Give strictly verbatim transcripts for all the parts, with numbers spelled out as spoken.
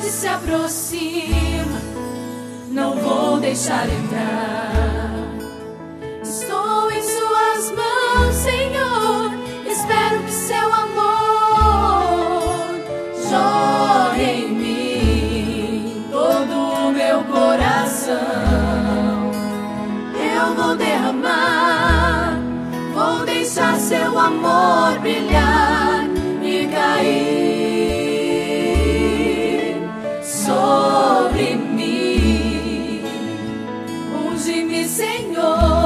tempestade se aproxima, não vou deixar entrar. Estou em suas mãos, Senhor, espero que seu amor jorre em mim todo o meu coração. Eu vou derramar, vou deixar seu amor brilhar e cair sobre mim. Unge-me, Senhor.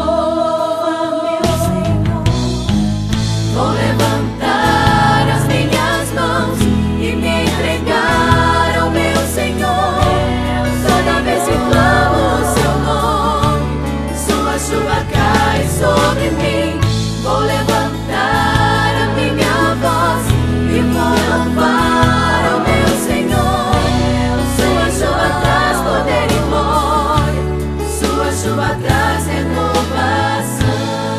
Vou levantar as minhas mãos e me entregar ao meu Senhor. Toda vez que clamo o seu nome, sua chuva cai sobre mim. Vou levantar a minha voz e vou louvar ao meu Senhor. Sua chuva traz poder e glória, sua chuva traz renovação.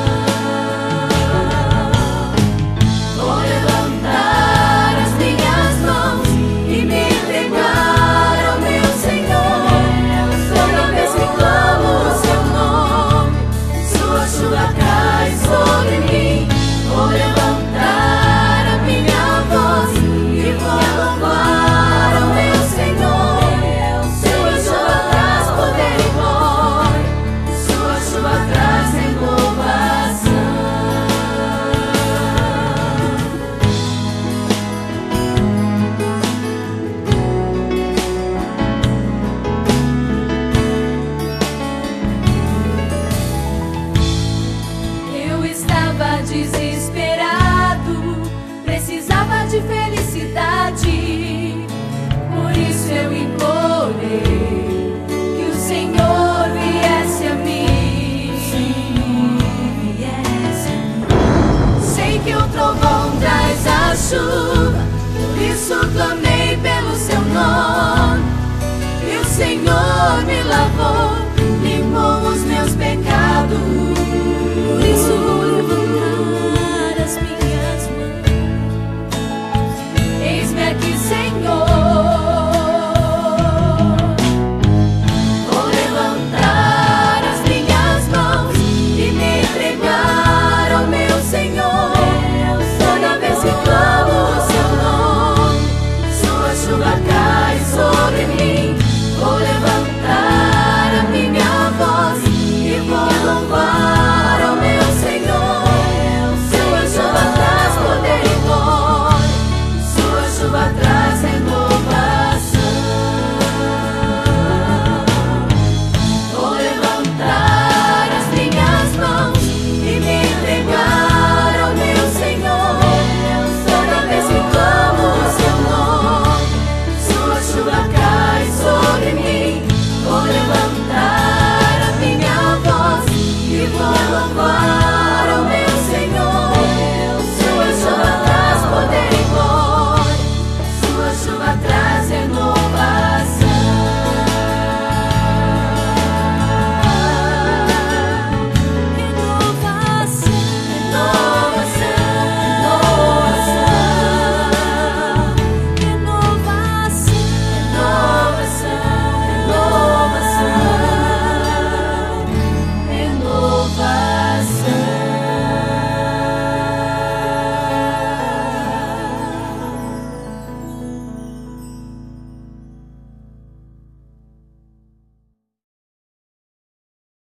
Vou levantar as minhas mãos e me entregar ao meu Senhor. Toda vez que clamo o seu nome, sua chuva cai sobre mim. Vou levantar a minha voz e vou louvar ao meu Senhor. Sua chuva traz poder e glória, sua chuva traz renovação. Eu estava desesperado, precisava de felicidade. Por isso eu implorei que o Senhor viesse a mim. Sei que o trovão traz a chuva, por isso clamei pelo seu nome. E o Senhor me lavou